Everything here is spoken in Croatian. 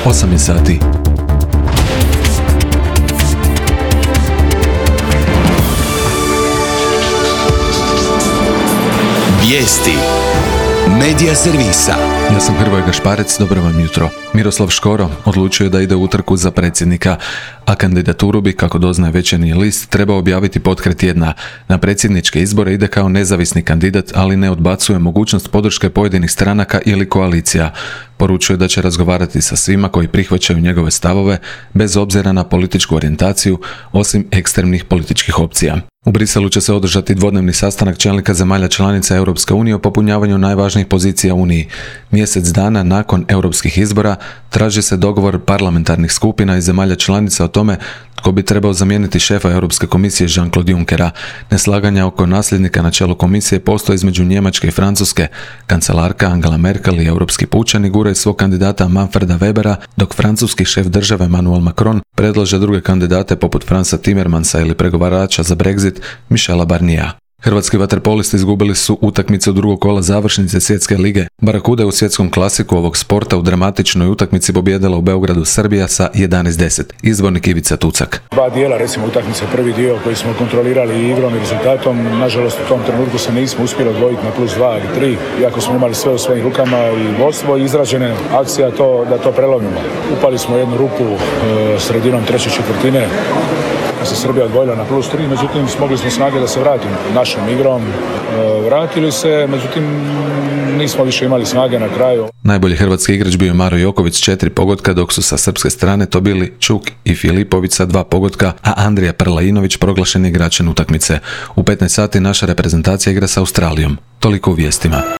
8 je sati. Vijesti Medija servisa. Ja sam Hrvoje Gašparec, dobro vam jutro. Miroslav Škoro odlučio je da ide u utrku za predsjednika, a kandidaturu bi, kako doznaje Večernji list, trebao objaviti potkraj tjedna. Na predsjedničke izbore ide kao nezavisni kandidat, ali ne odbacuje mogućnost podrške pojedinih stranaka ili koalicija. Poručuje da će razgovarati sa svima koji prihvaćaju njegove stavove, bez obzira na političku orijentaciju, osim ekstremnih političkih opcija. U Briselu će se održati dvodnevni sastanak čelnika zemalja članica Europske unije o popunjavanju najvažnijih pozicija Uniji. Mjesec dana nakon europskih izbora traži se dogovor parlamentarnih skupina i zemalja članica o tome tko bi trebao zamijeniti šefa Europske komisije Jean-Claude Junckera. Neslaganja oko nasljednika na čelu komisije postoje između Njemačke i Francuske. Kancelarka Angela Merkel i europski pučani guraju svog kandidata Manfreda Webera, dok francuski šef države Emmanuel Macron predlaže druge kandidate poput Fransa Timmermansa ili pregovarača za Brexit Michela Barniera. Hrvatski vaterpolisti izgubili su utakmice u drugog kola završnice Svjetske lige. Barakuda je u svjetskom klasiku ovog sporta u dramatičnoj utakmici pobijedila u Beogradu Srbija sa 11:10. Izbornik Ivica Tucak. Dva dijela, recimo utakmice, prvi dio koji smo kontrolirali igrom i rezultatom, nažalost u tom trenutku se nismo uspjeli odvojiti na +2 ili 3, iako smo imali sve u svojim rukama i vodstvo i izražene akcija da to prelomimo. Upali smo u jednu rupu sredinom treće četvrtine, se Srbija odvojila na +3, međutim smogli smo snage da se vratimo našom igrom. Vratili se, međutim nismo više imali snage na kraju. Najbolji hrvatski igrač bio je Maro Joković 4 pogotka, dok su sa srpske strane to bili Čuk i Filipović sa 2 pogotka, a Andrija Prlainović proglašen igračem utakmice. U 15 sati naša reprezentacija igra sa Australijom. Toliko u vijestima.